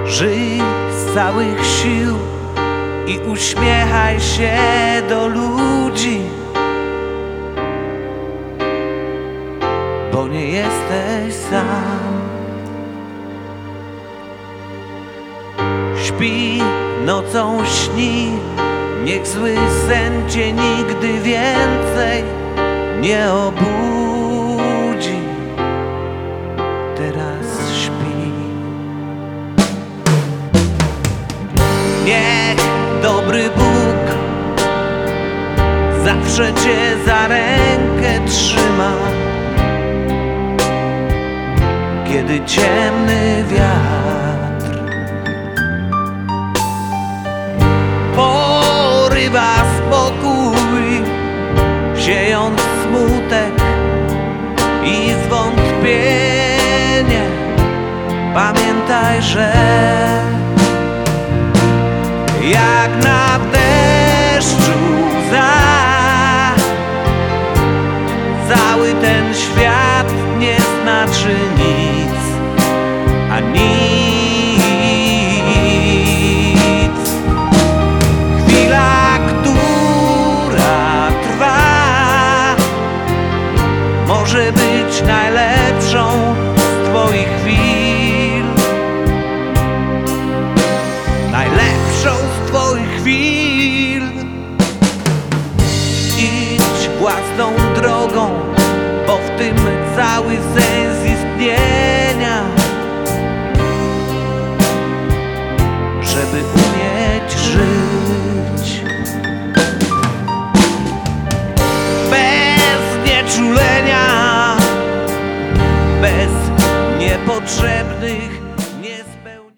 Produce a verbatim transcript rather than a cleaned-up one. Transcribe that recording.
Żyj z całych sił i uśmiechaj się do ludzi, bo nie jesteś sam. Śpi, nocą śni, niech zły sen cię nigdy więcej nie obudzi. Teraz śpi. Niech dobry Bóg zawsze cię za rękę trzyma, kiedy ciemny wiatr porywa spokój, siejąc smutek i zwątpienie. Pamiętaj, że jak na deszczu łza, cały ten świat nie znaczy nic, a nic. Chwila, która trwa, może być najlepszą z twoich chwil, najlepszą z twoich chwil. Idź własną drogą, bo w tym cały sens istnieje.